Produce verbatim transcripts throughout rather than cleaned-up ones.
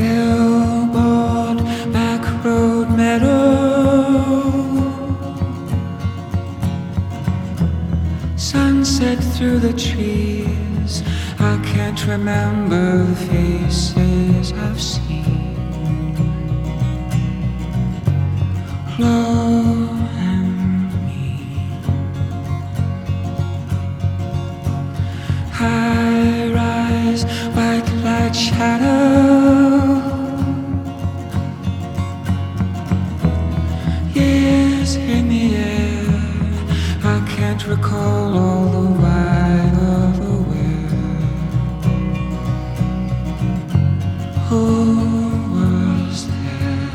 Billboard, back road meadow, sunset through the trees. I can't remember the faces I've seen. Low and mean, high rise, white light shadow, years in the air. I can't recall all the why or the where. Who was there?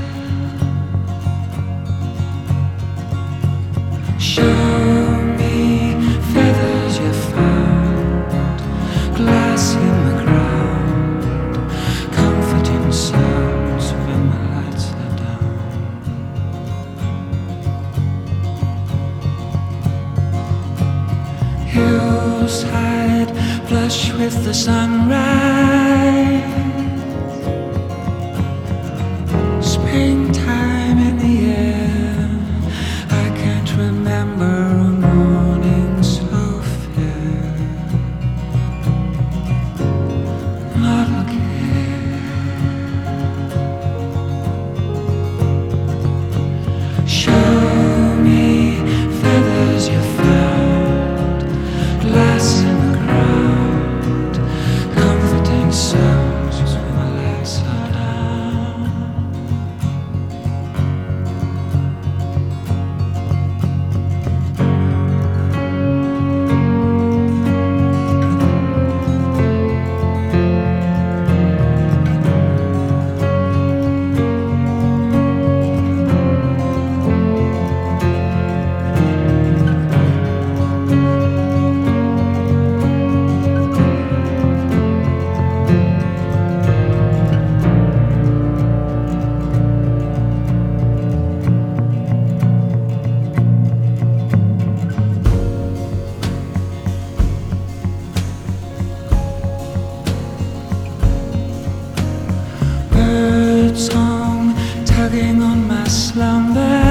Show me feathers you found, glass in the ground, comforting sounds when the lights are down. Hillside, flush with the sunrise. Springtime in the air. I can't remember a morning so fair. Not again. Show me feathers you found, glass in the ground, comforting sounds when the lights are down. Song tugging on my slumber.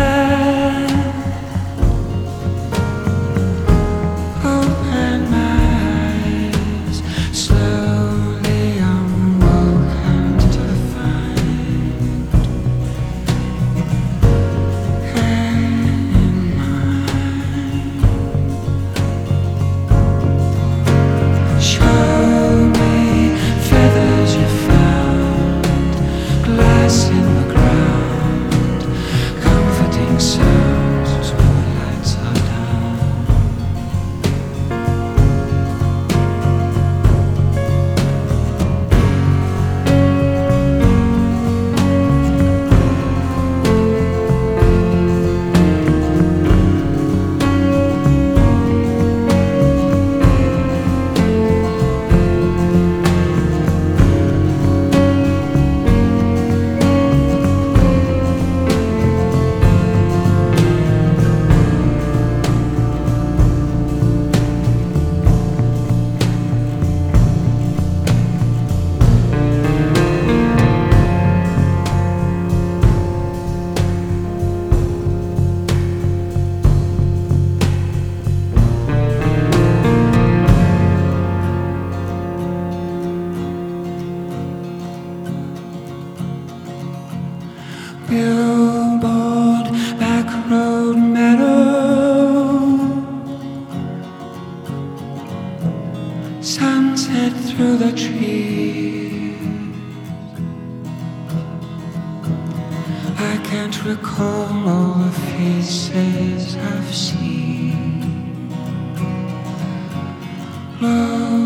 Open my eyes, slowly I'm woken to find hand in mine. Show me feathers you found, glass in the ground, comforting sounds when the lights are down. Billboard, back road meadow, sunset through the trees. I can't recall all the faces I've seen. Love